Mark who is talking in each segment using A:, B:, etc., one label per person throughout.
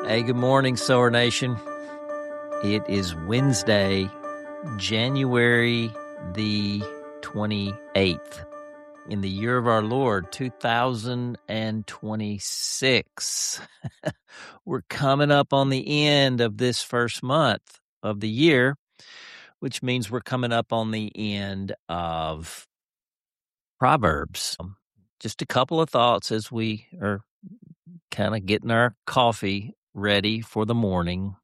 A: Hey, good morning, Sower Nation. It is Wednesday, January the 28th, in the year of our Lord, 2026. We're coming up on the end of this first month of the year, which means we're coming up on the end of Proverbs. Just a couple of thoughts as we are kind of getting our coffee ready for the morning.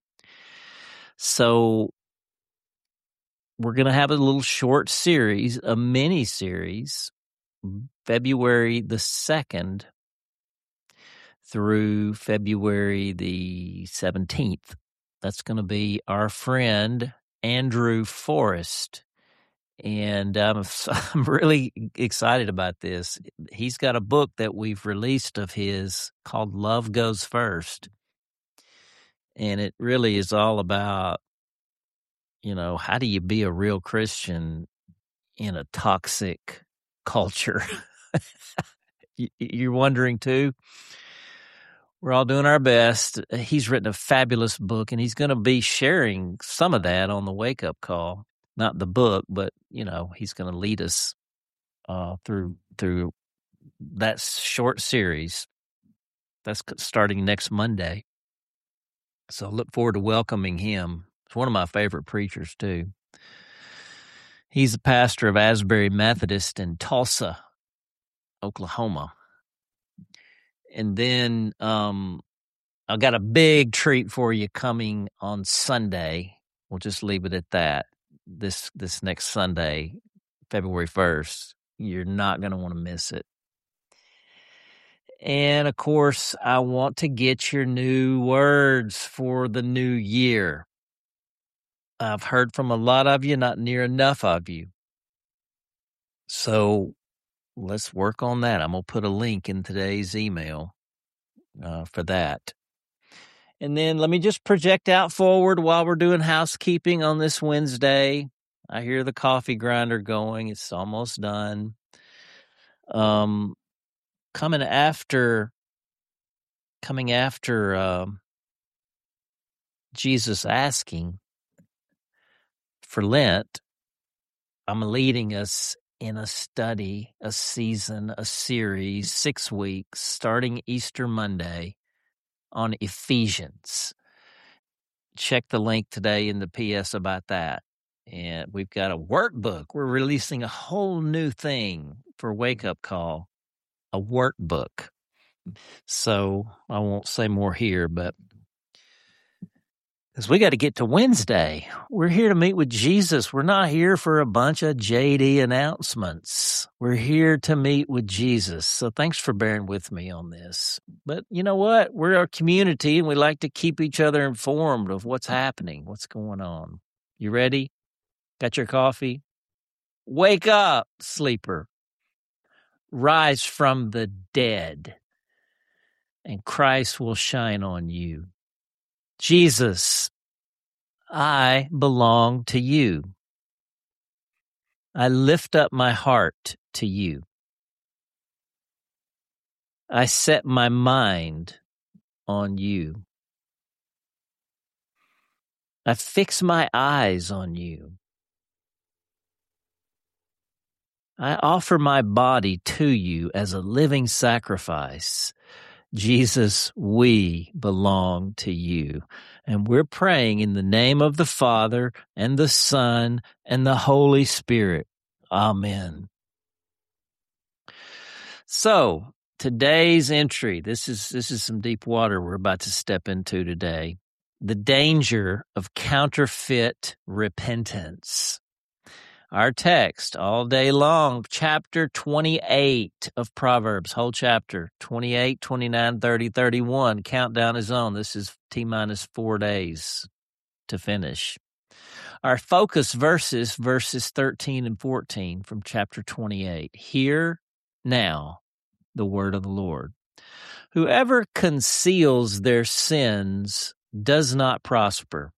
A: So we're going to have a little short series, a mini series, February the 2nd through February the 17th. That's going to be our friend Andrew Forrest. And I'm really excited about this. He's got a book that we've released of his called Love Goes First. And it really is all about, how do you be a real Christian in a toxic culture? You're wondering too? We're all doing our best. He's written a fabulous book, and he's going to be sharing some of that on the Wake Up Call. Not the book, but, he's going to lead us through that short series. That's starting next Monday. So I look forward to welcoming him. He's one of my favorite preachers, too. He's the pastor of Asbury Methodist in Tulsa, Oklahoma. And then I've got a big treat for you coming on Sunday. We'll just leave it at that. This next Sunday, February 1st. You're not going to want to miss it. And, of course, I want to get your new words for the new year. I've heard from a lot of you, not near enough of you. So let's work on that. I'm going to put a link in today's email for that. And then let me just project out forward while we're doing housekeeping on this Wednesday. I hear the coffee grinder going. It's almost done. Coming after Jesus asking for Lent, I'm leading us in a study, a season, a series, 6 weeks, starting Easter Monday on Ephesians. Check the link today in the PS about that. And we've got a workbook. We're releasing a whole new thing for Wake Up Call, a workbook. So I won't say more here, but because we got to get to Wednesday. We're here to meet with Jesus. We're not here for a bunch of JD announcements. We're here to meet with Jesus. So thanks for bearing with me on this. But you know what? We're a community, and we like to keep each other informed of what's happening, what's going on. You ready? Got your coffee? Wake up, sleeper. Rise from the dead, and Christ will shine on you. Jesus, I belong to you. I lift up my heart to you. I set my mind on you. I fix my eyes on you. I offer my body to you as a living sacrifice. Jesus, we belong to you. And we're praying in the name of the Father and the Son and the Holy Spirit. Amen. So, today's entry, this is some deep water we're about to step into today. The danger of counterfeit repentance. Our text all day long, chapter 28 of Proverbs, whole chapter, 28, 29, 30, 31. Countdown is on. This is T-minus 4 days to finish. Our focus verses 13 and 14 from chapter 28. Hear now the word of the Lord. Whoever conceals their sins does not prosper,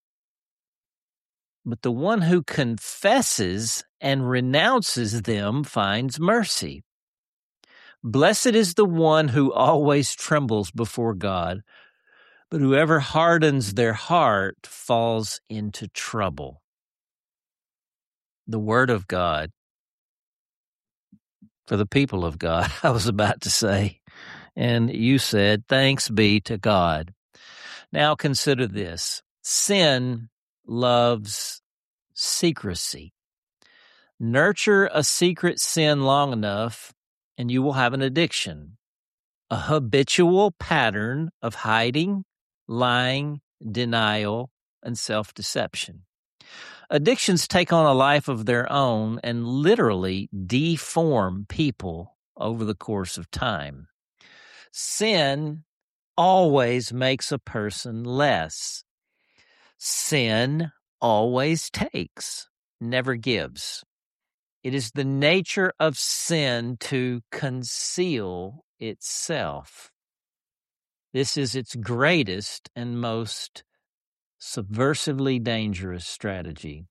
A: but the one who confesses and renounces them finds mercy. Blessed is the one who always trembles before God, But whoever hardens their heart falls into trouble. The word of God for the people of God, I was about to say. And you said, thanks be to God. Now consider this. Sin loves secrecy. Nurture a secret sin long enough, and you will have an addiction, a habitual pattern of hiding, lying, denial, and self-deception. Addictions take on a life of their own and literally deform people over the course of time. Sin always makes a person less. Sin always takes, never gives. It is the nature of sin to conceal itself. This is its greatest and most subversively dangerous strategy.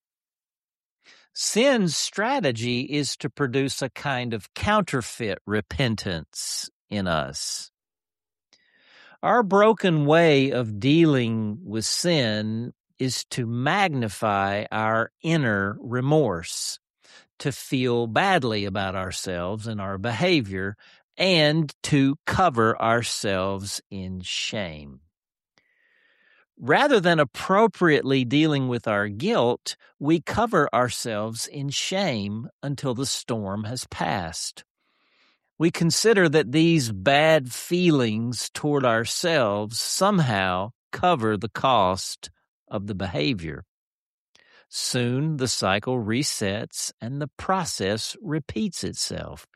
A: Sin's strategy is to produce a kind of counterfeit repentance in us. Our broken way of dealing with sin is to magnify our inner remorse, to feel badly about ourselves and our behavior, and to cover ourselves in shame. Rather than appropriately dealing with our guilt, we cover ourselves in shame until the storm has passed. We consider that these bad feelings toward ourselves somehow cover the cost of the behavior. Soon the cycle resets and the process repeats itself.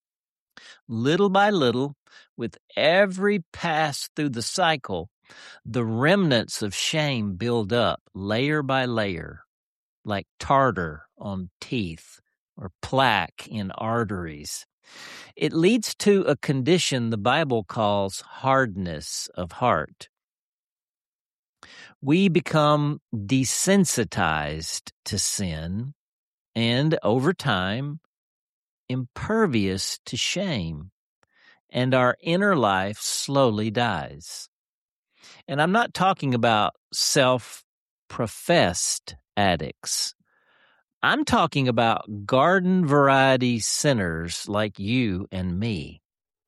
A: Little by little, with every pass through the cycle, the remnants of shame build up layer by layer, like tartar on teeth or plaque in arteries. It leads to a condition the Bible calls hardness of heart. We become desensitized to sin and, over time, impervious to shame, and our inner life slowly dies. And I'm not talking about self-professed addicts. I'm talking about garden variety sinners like you and me.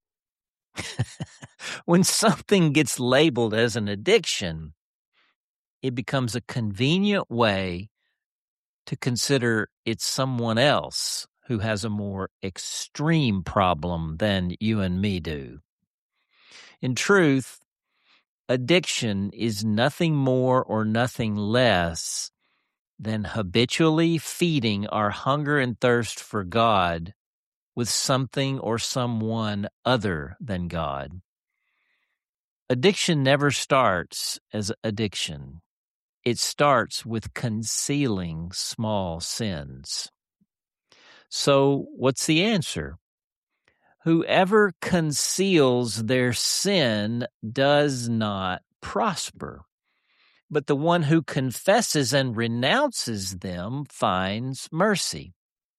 A: When something gets labeled as an addiction, it becomes a convenient way to consider it's someone else who has a more extreme problem than you and me do. In truth, addiction is nothing more or nothing less than habitually feeding our hunger and thirst for God with something or someone other than God. Addiction never starts as addiction. It starts with concealing small sins. So what's the answer? Whoever conceals their sin does not prosper, but the one who confesses and renounces them finds mercy.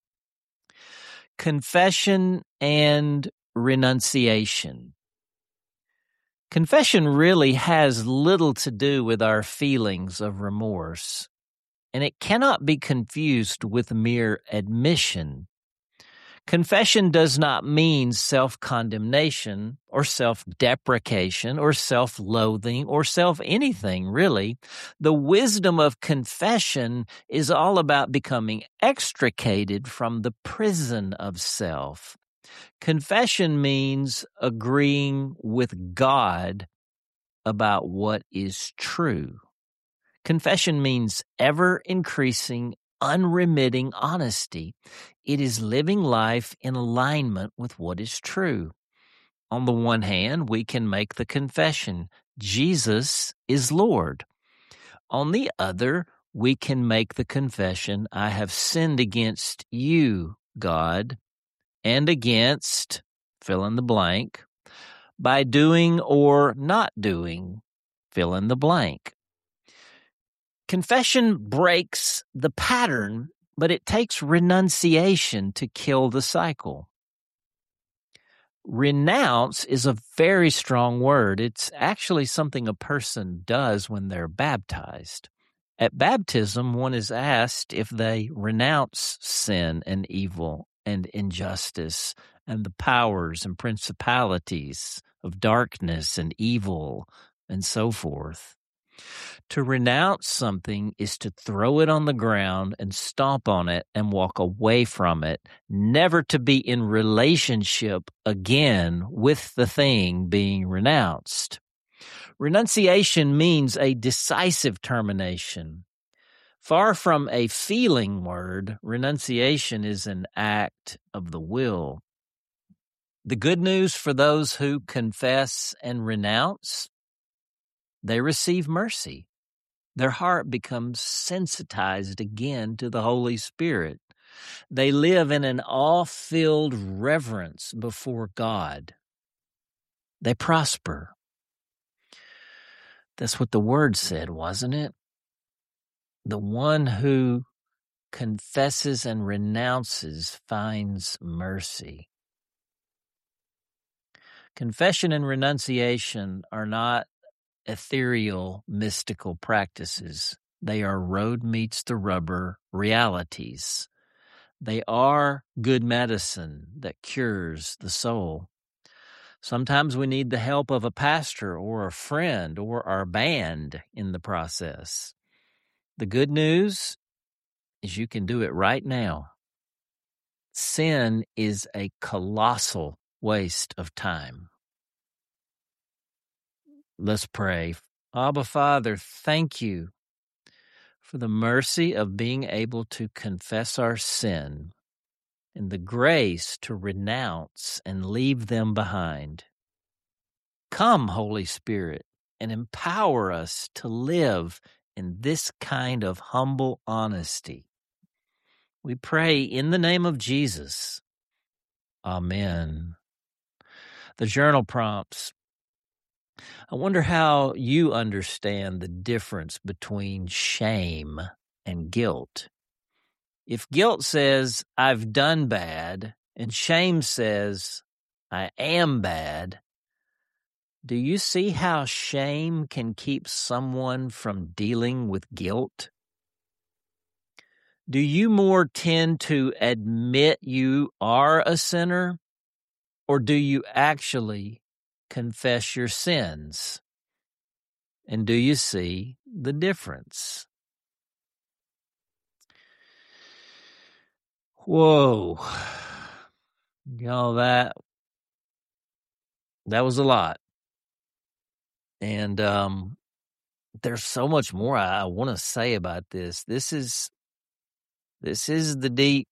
A: Confession and renunciation. Confession really has little to do with our feelings of remorse, and it cannot be confused with mere admission. Confession does not mean self-condemnation or self-deprecation or self-loathing or self-anything, really. The wisdom of confession is all about becoming extricated from the prison of self. Confession means agreeing with God about what is true. Confession means ever-increasing, unremitting honesty. It is living life in alignment with what is true. On the one hand, we can make the confession, Jesus is Lord. On the other, we can make the confession, I have sinned against you, God, and against, fill in the blank, by doing or not doing, fill in the blank. Confession breaks the pattern, but it takes renunciation to kill the cycle. Renounce is a very strong word. It's actually something a person does when they're baptized. At baptism, one is asked if they renounce sin and evil and injustice and the powers and principalities of darkness and evil and so forth. To renounce something is to throw it on the ground and stomp on it and walk away from it, never to be in relationship again with the thing being renounced. Renunciation means a decisive termination. Far from a feeling word, renunciation is an act of the will. The good news for those who confess and renounce, they receive mercy. Their heart becomes sensitized again to the Holy Spirit. They live in an awe-filled reverence before God. They prosper. That's what the Word said, wasn't it? The one who confesses and renounces finds mercy. Confession and renunciation are not ethereal, mystical practices. They are road meets the rubber realities. They are good medicine that cures the soul. Sometimes we need the help of a pastor or a friend or our band in the process. The good news is you can do it right now. Sin is a colossal waste of time. Let's pray. Abba, Father, thank you for the mercy of being able to confess our sin and the grace to renounce and leave them behind. Come, Holy Spirit, and empower us to live in this kind of humble honesty. We pray in the name of Jesus. Amen. The journal prompts. I wonder how you understand the difference between shame and guilt. If guilt says, I've done bad, and shame says, I am bad, do you see how shame can keep someone from dealing with guilt? Do you more tend to admit you are a sinner, or do you actually confess your sins? And do you see the difference? Whoa. Y'all, that was a lot. And there's so much more I want to say about this. This is the deep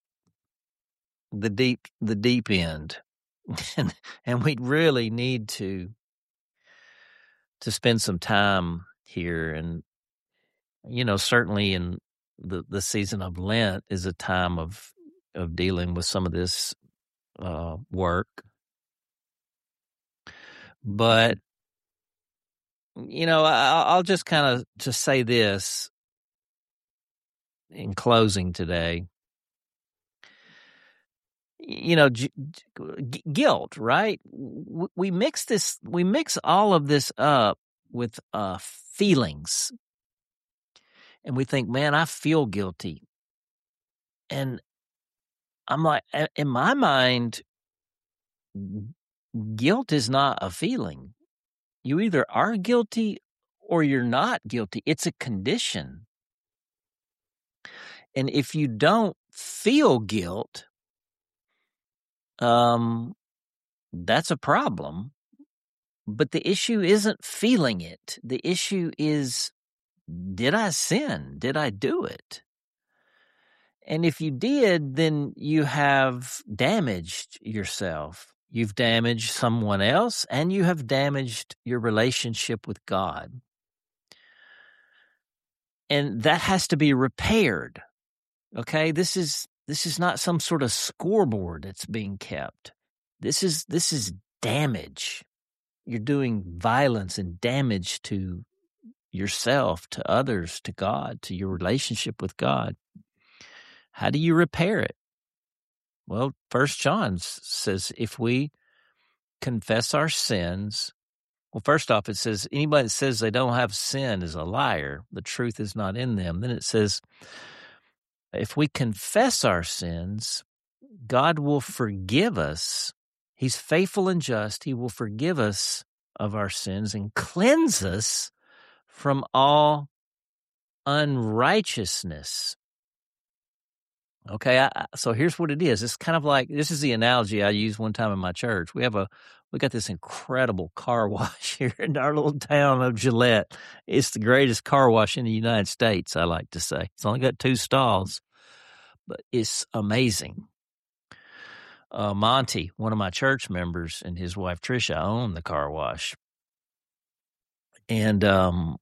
A: end. and we really need to spend some time here. And, certainly in the season of Lent is a time of dealing with some of this work. But, I'll just kind of just say this in closing today. Guilt, right? We mix all of this up with feelings. And we think, man, I feel guilty. And I'm like, in my mind, guilt is not a feeling. You either are guilty or you're not guilty. It's a condition. And if you don't feel guilt, that's a problem. But the issue isn't feeling it. The issue is, did I sin? Did I do it? And if you did, then you have damaged yourself. You've damaged someone else, and you have damaged your relationship with God. And that has to be repaired. Okay? This is not some sort of scoreboard that's being kept. This is damage. You're doing violence and damage to yourself, to others, to God, to your relationship with God. How do you repair it? Well, 1 John says if we confess our sins, well, first off, it says anybody that says they don't have sin is a liar. The truth is not in them. Then it says, if we confess our sins, God will forgive us. He's faithful and just. He will forgive us of our sins and cleanse us from all unrighteousness. Okay, so here's what it is. It's kind of like, this is the analogy I used one time in my church. We got this incredible car wash here in our little town of Gillette. It's the greatest car wash in the United States, I like to say. It's only got 2 stalls, but it's amazing. Monty, one of my church members, and his wife Tricia own the car wash. And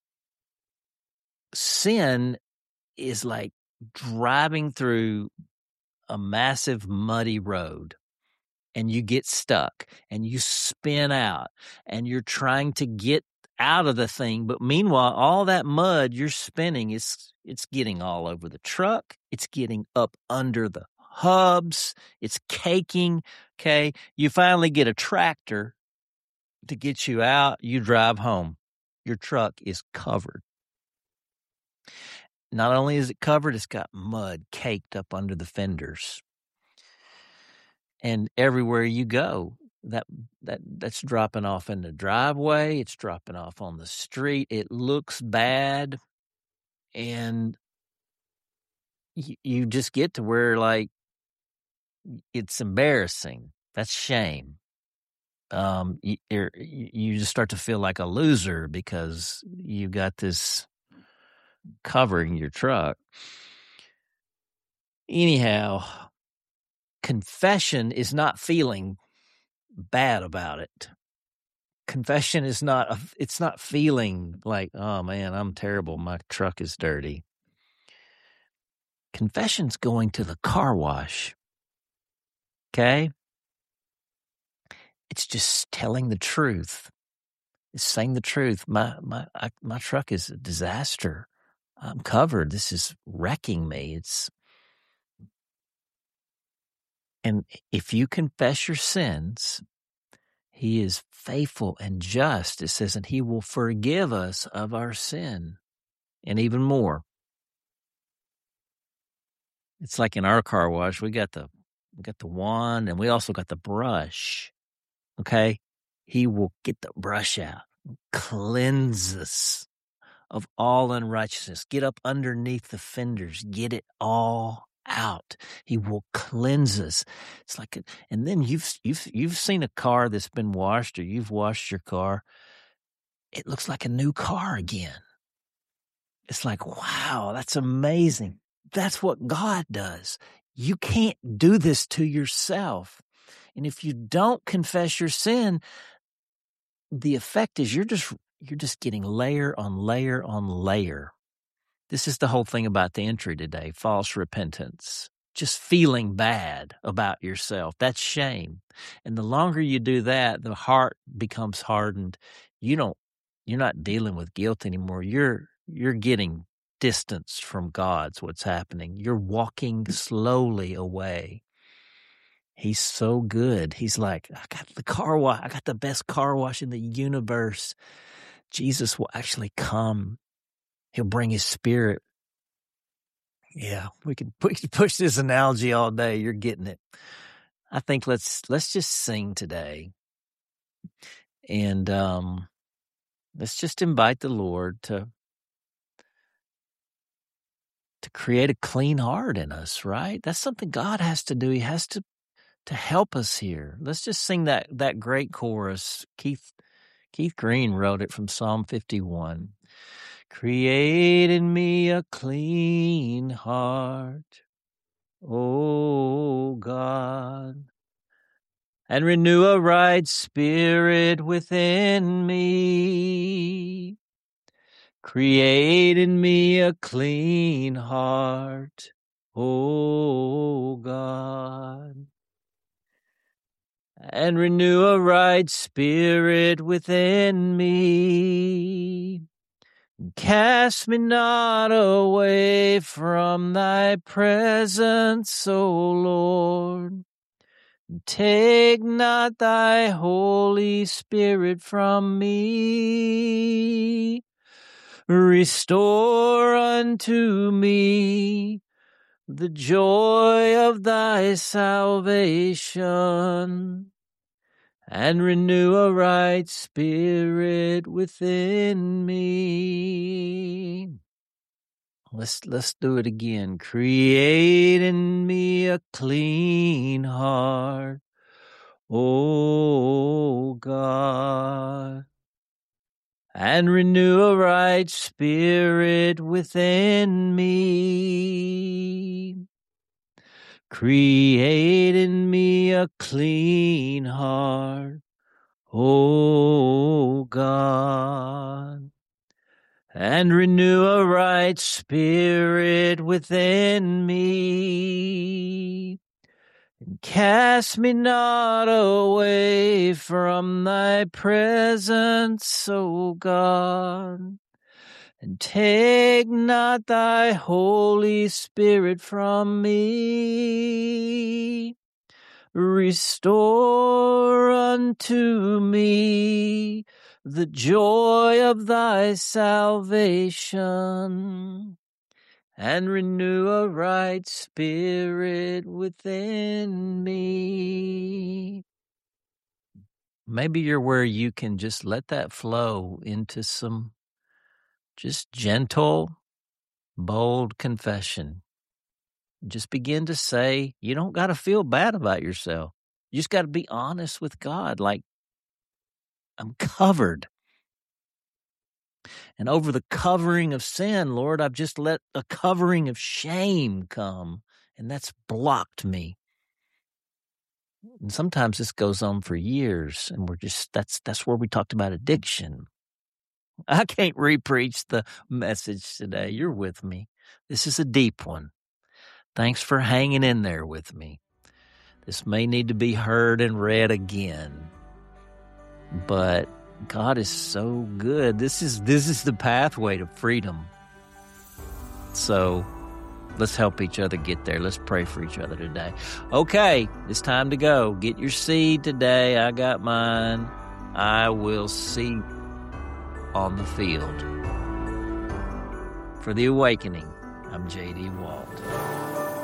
A: sin is like driving through a massive muddy road, and you get stuck and you spin out and you're trying to get out of the thing. But meanwhile, all that mud you're spinning it's getting all over the truck. It's getting up under the hubs. It's caking. Okay. You finally get a tractor to get you out. You drive home. Your truck is covered. Not only is it covered, it's got mud caked up under the fenders. And everywhere you go, that's dropping off in the driveway. It's dropping off on the street. It looks bad. And you just get to where, like, it's embarrassing. That's shame. You just start to feel like a loser because you got this covering your truck. Anyhow, confession is not feeling bad about it. Confession is it's not feeling like, oh man, I'm terrible. My truck is dirty. Confession's going to the car wash. Okay? It's just telling the truth. It's saying the truth. My truck is a disaster. I'm covered. This is wrecking me. And if you confess your sins, He is faithful and just. It says, and He will forgive us of our sin. And even more. It's like in our car wash, we got the wand, and we also got the brush. Okay? He will get the brush out, cleanse us of all unrighteousness. Get up underneath the fenders. Get it all out. He will cleanse us. It's like, and then you've seen a car that's been washed, or you've washed your car. It looks like a new car again. It's like, wow, that's amazing. That's what God does. You can't do this to yourself. And if you don't confess your sin, the effect is you're just getting layer on layer on layer. This is the whole thing about the entry today, false repentance. Just feeling bad about yourself. That's shame. And the longer you do that, the heart becomes hardened. You're not dealing with guilt anymore. You're getting distanced from God's what's happening. You're walking slowly away. He's so good. He's like, I got the car wash. I got the best car wash in the universe. Jesus will actually come. He'll bring His Spirit. Yeah, we can push this analogy all day. You're getting it. I think let's just sing today, and let's just invite the Lord to create a clean heart in us. Right? That's something God has to do. He has to help us here. Let's just sing that great chorus. Keith Green wrote it from Psalm 51. Create in me a clean heart, O God, and renew a right spirit within me. Create in me a clean heart, O God, and renew a right spirit within me. Cast me not away from Thy presence, O Lord. Take not thy Holy Spirit from me. Restore unto me the joy of thy salvation, and renew a right spirit within me. Let's do it again. Create in me a clean heart, O God, and renew a right spirit within me. Create in me a clean heart, O God, and renew a right spirit within me. And cast me not away from thy presence, O God, and take not thy Holy Spirit from me. Restore unto me the joy of thy salvation, and renew a right spirit within me. Maybe you're where you can just let that flow into some just gentle, bold confession. Just begin to say, you don't got to feel bad about yourself. You just got to be honest with God. Like, I'm covered. And over the covering of sin, Lord, I've just let a covering of shame come, and that's blocked me. And sometimes this goes on for years, and that's where we talked about addiction. I can't re-preach the message today. You're with me. This is a deep one. Thanks for hanging in there with me. This may need to be heard and read again, but God is so good. This is the pathway to freedom. So let's help each other get there. Let's pray for each other today. Okay, it's time to go. Get your seed today. I got mine. I will see on the field. For The Awakening, I'm J.D. Walt.